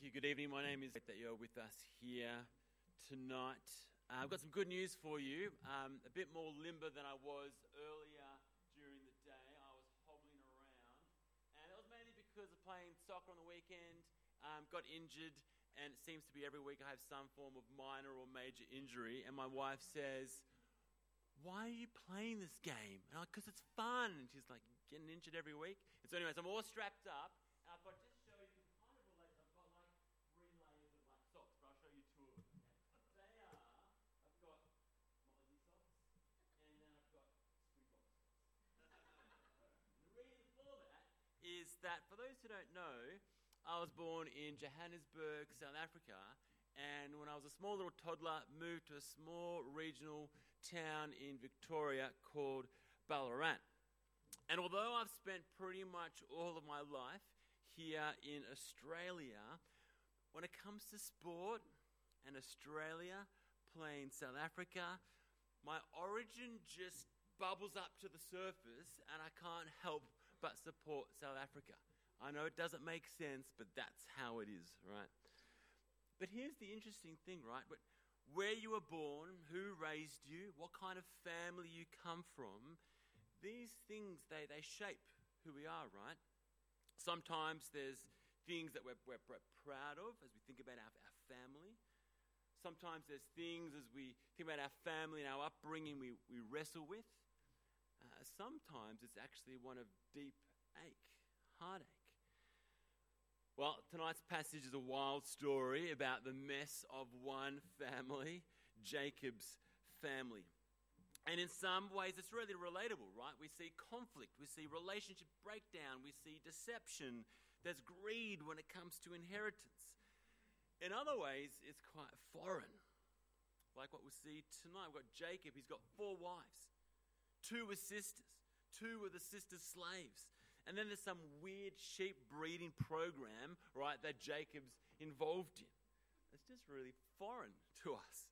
you. Good evening. My name is that you're with us here tonight. I've got some good news for you. A bit more limber than I was earlier during the day. I was hobbling around, and that was mainly because of playing soccer on the weekend. Got injured, and it seems to be every week I have some form of minor or major injury. And my wife says, "Why are you playing this game?" And I'm like, "Because it's fun." And she's like, "Getting injured every week?" And so anyways, I'm all strapped up, and I thought just show you. I've got like 3 layers of like socks, but I'll show you 2 of them. Okay? They are, I've got Motley socks, and then I've got Springbok socks. The reason for that is that, for those who don't know, I was born in Johannesburg, South Africa, and when I was a small little toddler, moved to a small regional town in Victoria called Ballarat. And although I've spent pretty much all of my life here in Australia, when it comes to sport and Australia playing South Africa, my origin just bubbles up to the surface and I can't help but support South Africa. I know it doesn't make sense, but that's how it is, right? But here's the interesting thing, right? But where you were born, who raised you, what kind of family you come from, these things, they shape who we are, right? Sometimes there's things that we're proud of as we think about our family. Sometimes there's things as we think about our family and our upbringing we wrestle with. Sometimes it's actually one of deep ache, heartache. Well, tonight's passage is a wild story about the mess of one family, Jacob's family. And in some ways, it's really relatable, right? We see conflict, we see relationship breakdown, we see deception. There's greed when it comes to inheritance. In other ways, it's quite foreign. Like what we see tonight, we've got Jacob, he's got 4 wives. 2 were sisters, 2 were the sisters' slaves. And then there's some weird sheep breeding program, right, that Jacob's involved in. It's just really foreign to us.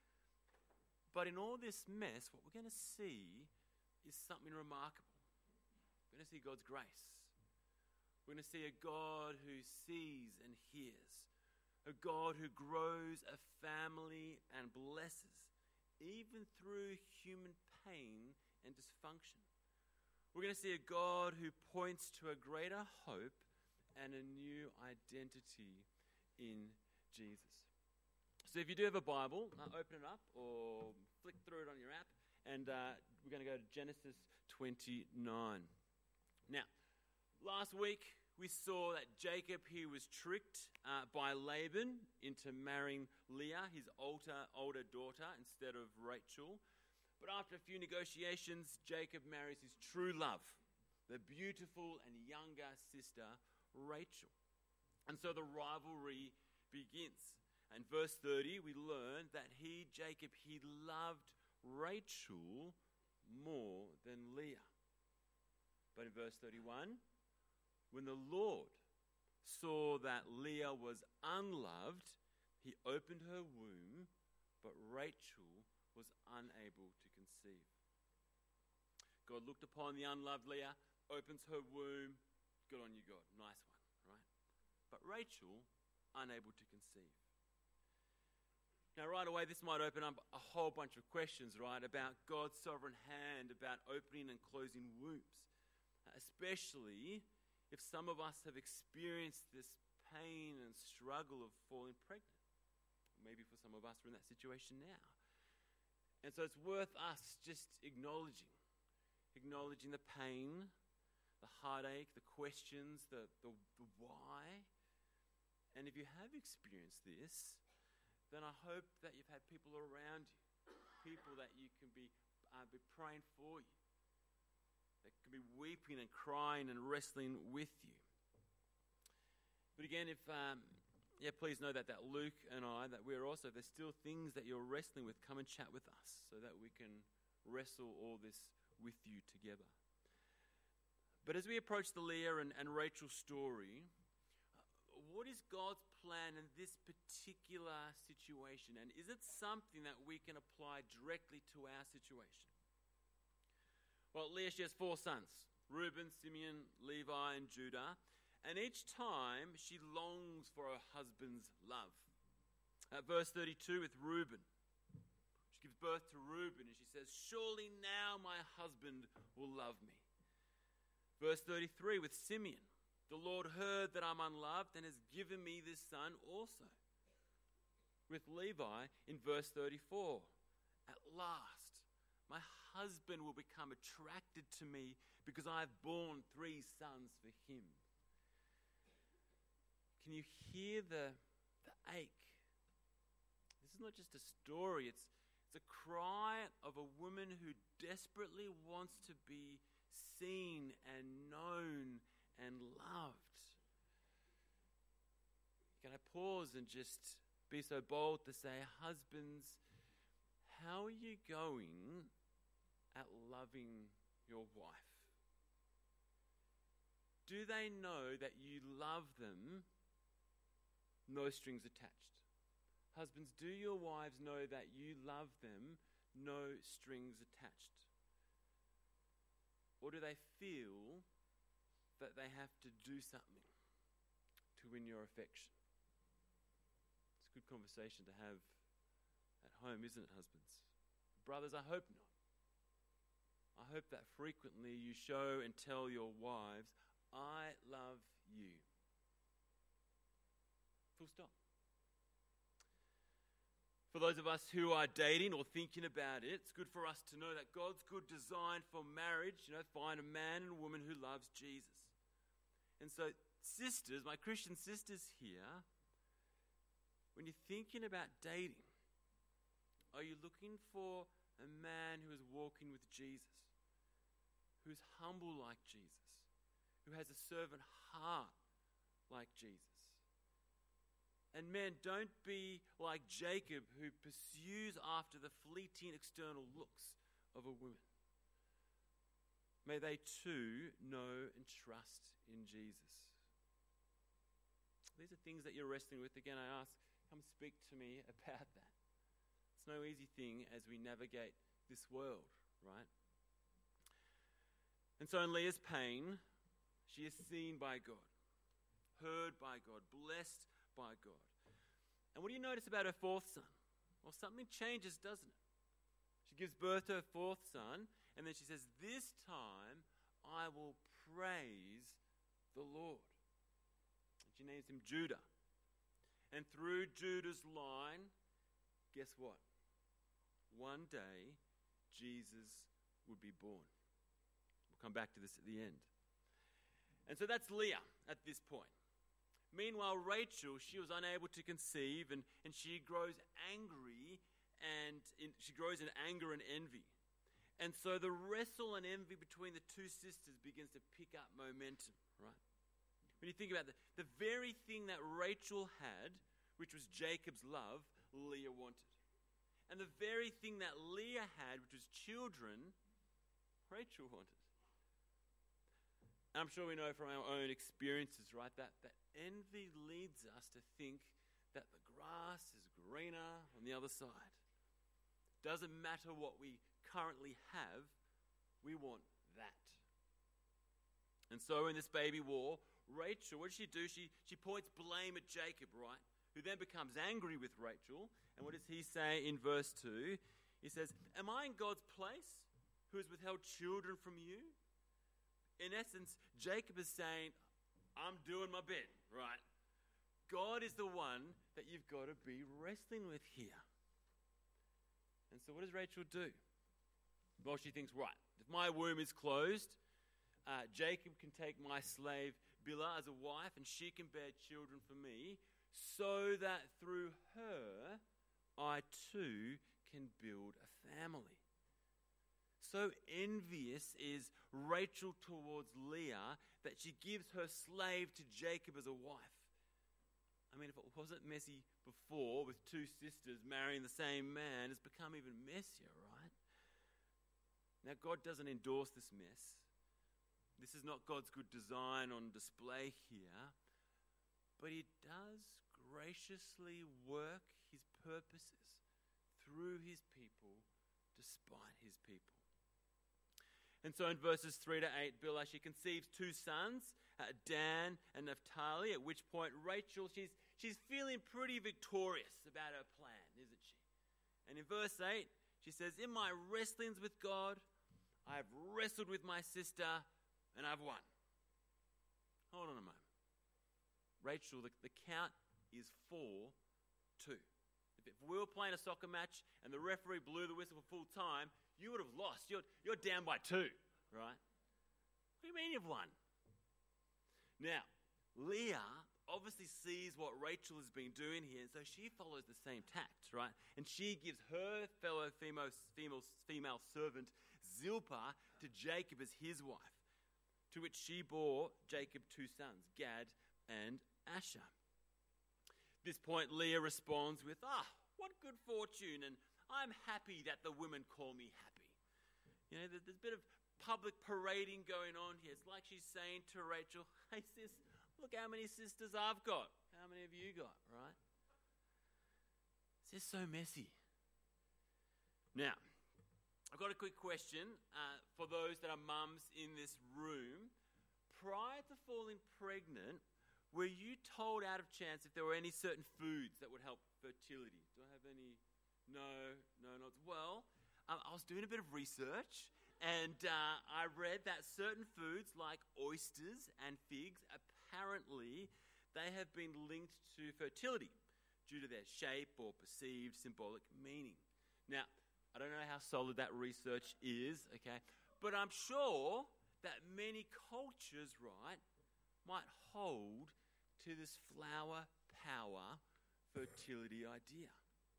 But in all this mess, what we're going to see is something remarkable. We're going to see God's grace. We're going to see a God who sees and hears. A God who grows a family and blesses, even through human pain and dysfunction. We're going to see a God who points to a greater hope and a new identity in Jesus. So if you do have a Bible, open it up or flick through it on your app, and we're going to go to Genesis 29. Now, last week we saw that Jacob, he was tricked by Laban into marrying Leah, his older daughter, instead of Rachel. But after a few negotiations, Jacob marries his true love, the beautiful and younger sister, Rachel. And so the rivalry begins. In verse 30, we learn that Jacob, he loved Rachel more than Leah. But in verse 31, when the Lord saw that Leah was unloved, he opened her womb, but Rachel was unable to conceive. God looked upon the unloved Leah, opens her womb. Good on you, God. Nice one, right? But Rachel, unable to conceive. Now, right away, this might open up a whole bunch of questions, right, about God's sovereign hand, about opening and closing wombs, especially if some of us have experienced this pain and struggle of falling pregnant. Maybe for some of us, we're in that situation now. And so it's worth us just acknowledging the pain, the heartache, the questions, the why. And if you have experienced this, then I hope that you've had people around you, people that you can be praying for you, that can be weeping and crying and wrestling with you. But again, please know that Luke and I, that we're also, if there's still things that you're wrestling with, come and chat with us so that we can wrestle all this with you together. But as we approach the Leah and Rachel story, what is God's plan in this particular situation? And is it something that we can apply directly to our situation? Well, Leah, she has 4 sons, Reuben, Simeon, Levi, and Judah. And each time she longs for her husband's love. At verse 32 with Reuben, she gives birth to Reuben and she says, surely now my husband will love me. Verse 33 with Simeon, the Lord heard that I'm unloved and has given me this son also. With Levi in verse 34, at last my husband will become attracted to me because I have borne 3 sons for him. Can you hear the ache? This is not just a story, it's a cry of a woman who desperately wants to be seen and known and loved. Can I pause and just be so bold to say, husbands, how are you going at loving your wife? Do they know that you love them, no strings attached? Husbands, do your wives know that you love them, no strings attached? Or do they feel that they have to do something to win your affection? It's a good conversation to have at home, isn't it, husbands? Brothers, I hope not. I hope that frequently you show and tell your wives, I love you. Full stop. For those of us who are dating or thinking about it, it's good for us to know that God's good design for marriage, find a man and a woman who loves Jesus. And so, sisters, my Christian sisters here, when you're thinking about dating, are you looking for a man who is walking with Jesus, who's humble like Jesus, who has a servant heart like Jesus? And men, don't be like Jacob, who pursues after the fleeting external looks of a woman. May they too know and trust in Jesus. These are things that you're wrestling with. Again, I ask, come speak to me about that. It's no easy thing as we navigate this world, right? And so in Leah's pain, she is seen by God, heard by God, blessed by God. And what do you notice about her 4th son? Well, something changes, doesn't it? She gives birth to her 4th son, and then she says, this time I will praise the Lord. And she names him Judah. And through Judah's line, guess what? One day, Jesus would be born. We'll come back to this at the end. And so that's Leah at this point. Meanwhile, Rachel, she was unable to conceive, and she grows angry, and she grows in anger and envy. And so the wrestle and envy between the 2 sisters begins to pick up momentum, right? When you think about it, the very thing that Rachel had, which was Jacob's love, Leah wanted. And the very thing that Leah had, which was children, Rachel wanted. And I'm sure we know from our own experiences, right, that envy leads us to think that the grass is greener on the other side. Doesn't matter what we currently have, we want that. And so in this baby war, Rachel, what does she do? She points blame at Jacob, right? Who then becomes angry with Rachel. And what does he say in verse 2? He says, am I in God's place who has withheld children from you? In essence, Jacob is saying, I'm doing my bit, right? God is the one that you've got to be wrestling with here. And so what does Rachel do? Well, she thinks, right, if my womb is closed, Jacob can take my slave Bilhah as a wife, and she can bear children for me, so that through her, I too can build a family. So envious is Rachel towards Leah that she gives her slave to Jacob as a wife. I mean, if it wasn't messy before with 2 sisters marrying the same man, it's become even messier, right? Now, God doesn't endorse this mess. This is not God's good design on display here. But he does graciously work his purposes through his people despite his people. And so in verses 3 to 8, Bilhah, she conceives two sons, Dan and Naphtali, at which point Rachel, she's feeling pretty victorious about her plan, isn't she? And in verse 8, she says, in my wrestlings with God, I have wrestled with my sister and I've won. Hold on a moment. Rachel, the count is 4-2. If we were playing a soccer match and the referee blew the whistle for full time, you would have lost. You're down by 2, right? What do you mean you've won? Now, Leah obviously sees what Rachel has been doing here, and so she follows the same tact, right? And she gives her fellow female servant Zilpah to Jacob as his wife, to which she bore Jacob 2 sons, Gad and Asher. At this point, Leah responds with, what good fortune, and I'm happy that the women call me happy. You know, there's a bit of public parading going on here. It's like she's saying to Rachel, hey sis, look how many sisters I've got. How many have you got, right? It's just so messy. Now, I've got a quick question for those that are mums in this room. Prior to falling pregnant, were you told out of chance if there were any certain foods that would help fertility? Do I have any? No, not. Well, I was doing a bit of research, and I read that certain foods like oysters and figs, apparently they have been linked to fertility due to their shape or perceived symbolic meaning. Now, I don't know how solid that research is, okay, but I'm sure that many cultures, right, might hold to this flower power fertility idea.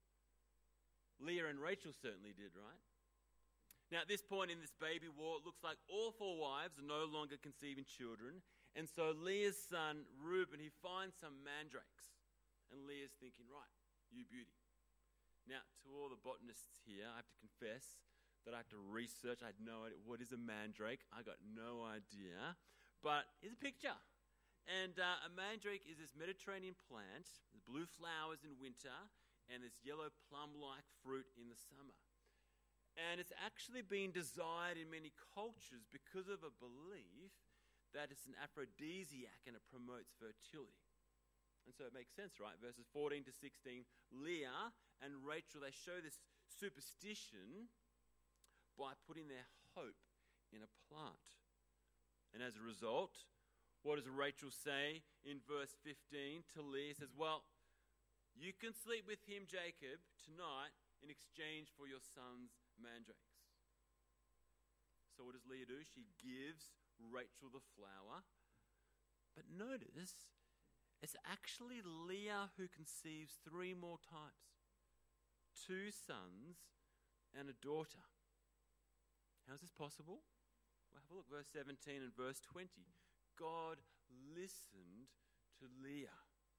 Leah and Rachel certainly did, right? Now, at this point in this baby war, it looks like all 4 wives are no longer conceiving children, and so Leah's son, Reuben, he finds some mandrakes, and Leah's thinking, right, you beauty. Now, to all the botanists here, I have to confess that I have to research. I had no idea. What is a mandrake? I got no idea. But here's a picture. And a mandrake is this Mediterranean plant, with blue flowers in winter, and this yellow plum-like fruit in the summer. And it's actually been desired in many cultures because of a belief that it's an aphrodisiac and it promotes fertility. And so it makes sense, right? Verses 14 to 16, Leah and Rachel, they show this superstition by putting their hope in a plant. And as a result, what does Rachel say in verse 15 to Leah? She says, well, you can sleep with him, Jacob, tonight in exchange for your son's mandrakes. So what does Leah do? She gives Rachel the flower. But notice, it's actually Leah who conceives 3 more times. 2 sons and a daughter. How is this possible? Well, have a look, verse 17 and verse 20. God listened to Leah.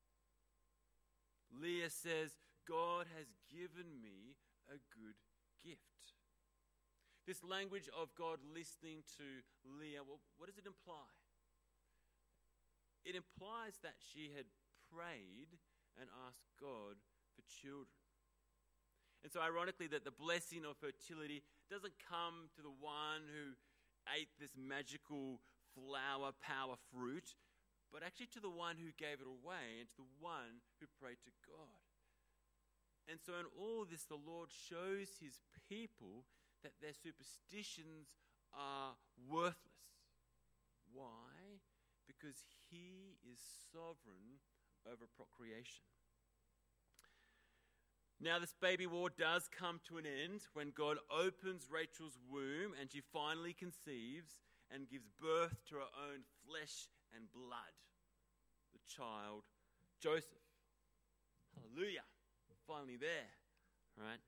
Leah says, God has given me a good gift. This language of God listening to Leah, well, what does it imply? It implies that she had prayed and asked God for children. And so ironically, that the blessing of fertility doesn't come to the one who ate this magical flower power fruit, but actually to the one who gave it away and to the one who prayed to God. And so in all this, the Lord shows his people that their superstitions are worthless. Why? Because he is sovereign over procreation. Now this baby war does come to an end when God opens Rachel's womb and she finally conceives and gives birth to her own flesh and blood, the child Joseph. Hallelujah. Finally there, right?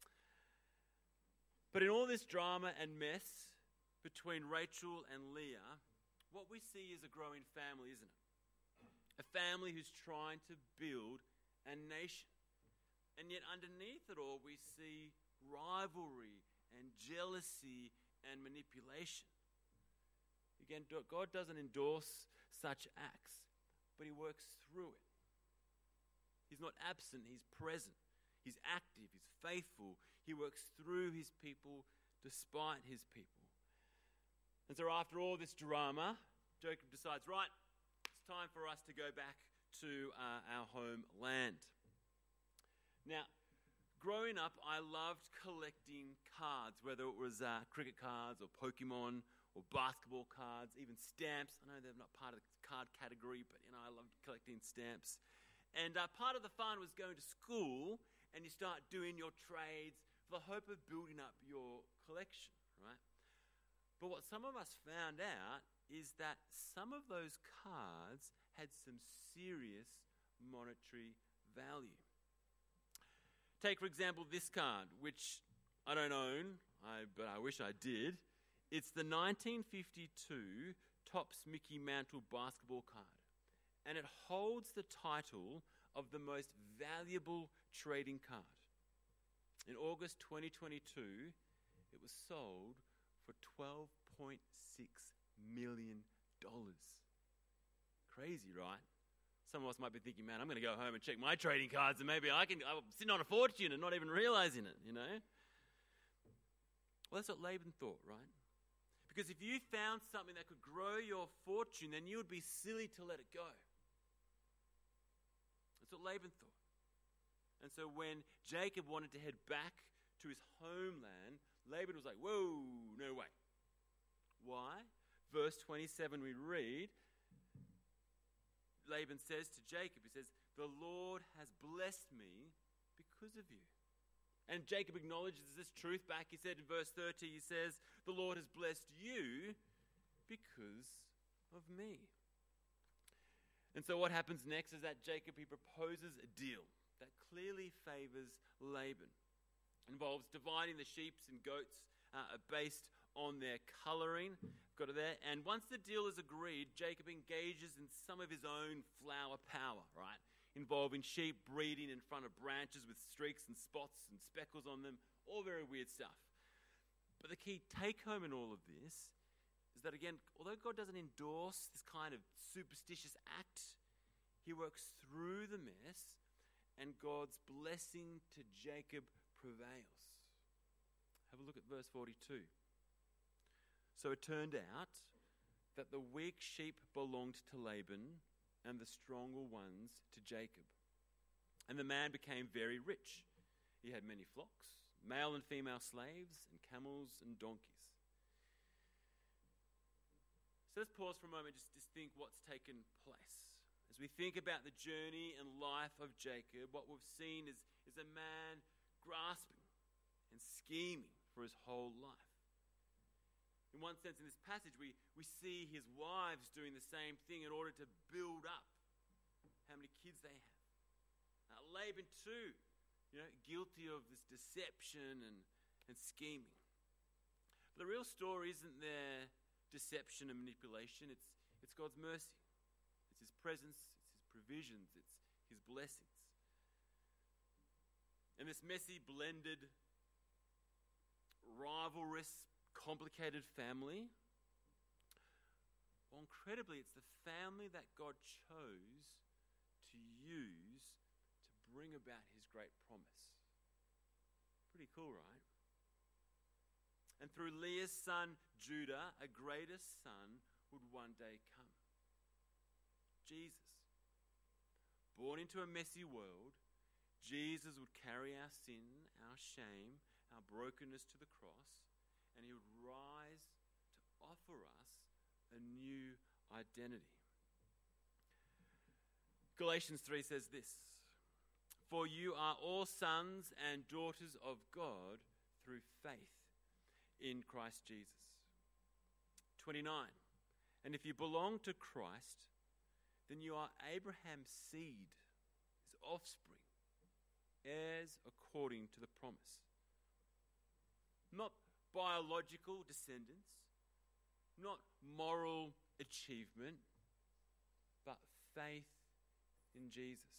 But in all this drama and mess between Rachel and Leah, what we see is a growing family, isn't it? A family who's trying to build a nation. And yet underneath it all, we see rivalry and jealousy and manipulation. Again, God doesn't endorse such acts, but he works through it. He's not absent, he's present. He's active, he's faithful. He works through his people despite his people. And so after all this drama, Jacob decides, right, it's time for us to go back to our homeland. Now, growing up, I loved collecting cards, whether it was cricket cards or Pokemon or basketball cards, even stamps. I know they're not part of the card category, but I loved collecting stamps. And part of the fun was going to school and you start doing your trades for the hope of building up your collection, right? But what some of us found out is that some of those cards had some serious monetary value. Take, for example, this card, which I don't own, but I wish I did. It's the 1952 Topps Mickey Mantle basketball card. And it holds the title of the most valuable trading card. In August 2022, it was sold for $12.6 million. Crazy, right? Some of us might be thinking, man, I'm going to go home and check my trading cards and maybe I'm sitting on a fortune and not even realizing it, Well, that's what Laban thought, right? Because if you found something that could grow your fortune, then you would be silly to let it go. That's what Laban thought. And so when Jacob wanted to head back to his homeland, Laban was like, whoa, no way. Why? Verse 27 we read, Laban says to Jacob, he says, the Lord has blessed me because of you. And Jacob acknowledges this truth back. He said in verse 30, he says, the Lord has blessed you because of me. And so what happens next is that Jacob, he proposes a deal that clearly favors Laban. It involves dividing the sheep and goats based on their colouring. Got it there? And once the deal is agreed, Jacob engages in some of his own flower power, right? Involving sheep breeding in front of branches with streaks and spots and speckles on them. All very weird stuff. But the key take-home in all of this is that, again, although God doesn't endorse this kind of superstitious act, he works through the mess and God's blessing to Jacob prevails. Have a look at verse 42. So it turned out that the weak sheep belonged to Laban and the stronger ones to Jacob. And the man became very rich. He had many flocks, male and female slaves, and camels and donkeys. So let's pause for a moment, just think what's taken place. As we think about the journey and life of Jacob, what we've seen is a man grasping and scheming for his whole life. In one sense, in this passage, we see his wives doing the same thing in order to build up how many kids they have. Laban too, guilty of this deception and scheming. But the real story isn't their deception and manipulation. It's God's mercy. It's his presence. It's his provisions. It's his blessings. And this messy, blended, rivalrous, complicated family, well, incredibly, it's the family that God chose to use to bring about his great promise. Pretty cool, right? And through Leah's son, Judah, a greater son would one day come. Jesus. Born into a messy world, Jesus would carry our sin, our shame, our brokenness to the cross, and he would rise to offer us a new identity. Galatians 3 says this, for you are all sons and daughters of God through faith in Christ Jesus. 29, and if you belong to Christ, then you are Abraham's seed, his offspring, heirs according to the promise. Not biological descendants, not moral achievement, but faith in Jesus.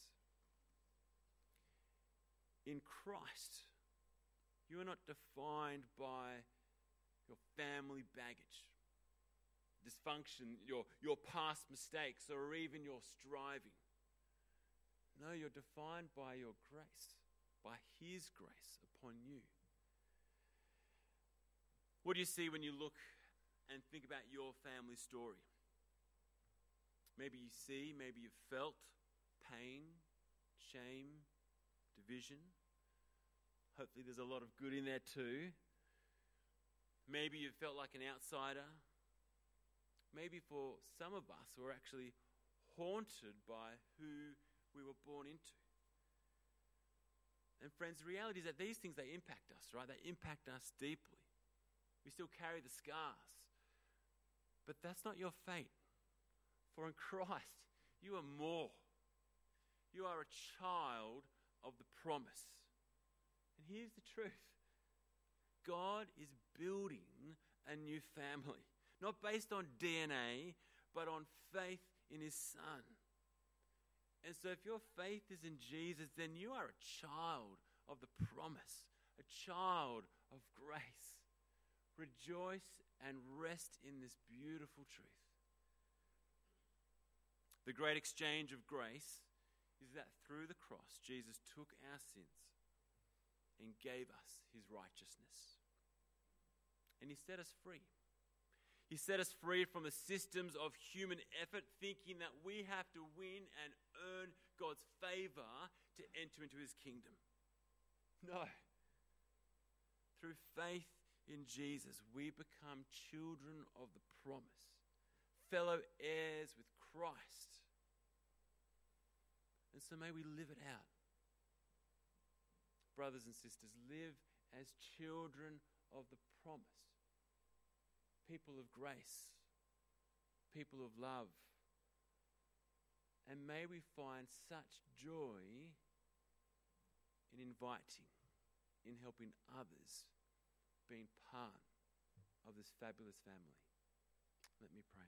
In Christ, you are not defined by your family baggage, dysfunction, your past mistakes, or even your striving. No, you're defined by your grace, by his grace upon you. What do you see when you look and think about your family story. Maybe you see, maybe you've felt pain, shame, division. Hopefully there's a lot of good in there too. Maybe you've felt like an outsider. Maybe for some of us, we're actually haunted by who we were born into. And friends, the reality is that these things, they impact us, right? They impact us deeply. We still carry the scars. But that's not your fate. For in Christ, you are more. You are a child of the promise. And here's the truth. God is building a new family. Not based on DNA, but on faith in his Son. And so if your faith is in Jesus, then you are a child of the promise, a child of grace. Rejoice and rest in this beautiful truth. The great exchange of grace is that through the cross, Jesus took our sins and gave us his righteousness. And he set us free. He set us free from the systems of human effort, thinking that we have to win and earn God's favor to enter into his kingdom. No. Through faith in Jesus, we become children of the promise, fellow heirs with Christ. And so may we live it out. Brothers and sisters, live as children of the promise. People of grace, people of love. And may we find such joy in inviting, in helping others being part of this fabulous family. Let me pray.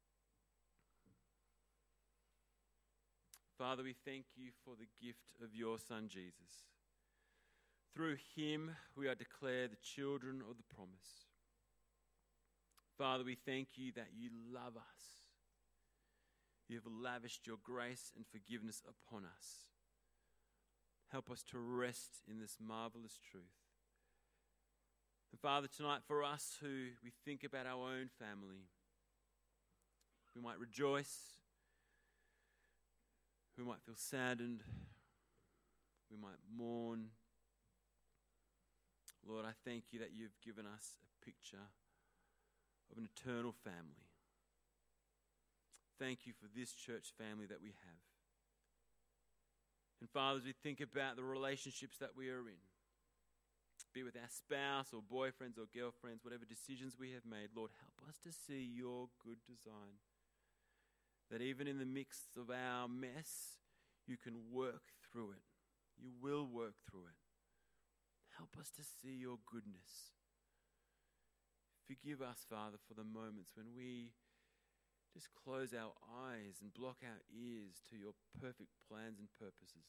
Father, we thank you for the gift of your Son, Jesus. Through him, we are declared the children of the promise. Father, we thank you that you love us. You have lavished your grace and forgiveness upon us. Help us to rest in this marvelous truth. And Father, tonight for us who we think about our own family, we might rejoice, we might feel saddened, we might mourn. Lord, I thank you that you've given us a picture of an eternal family. Thank you for this church family that we have. And Father, as we think about the relationships that we are in, be with our spouse or boyfriends or girlfriends, whatever decisions we have made, Lord, help us to see your good design. That even in the midst of our mess, you can work through it. You will work through it. Help us to see your goodness. Forgive us, Father, for the moments when we just close our eyes and block our ears to your perfect plans and purposes.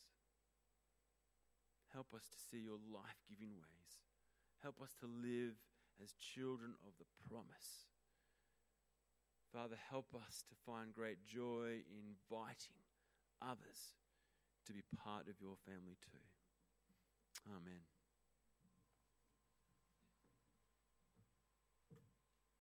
Help us to see your life-giving ways. Help us to live as children of the promise. Father, help us to find great joy in inviting others to be part of your family too. Amen.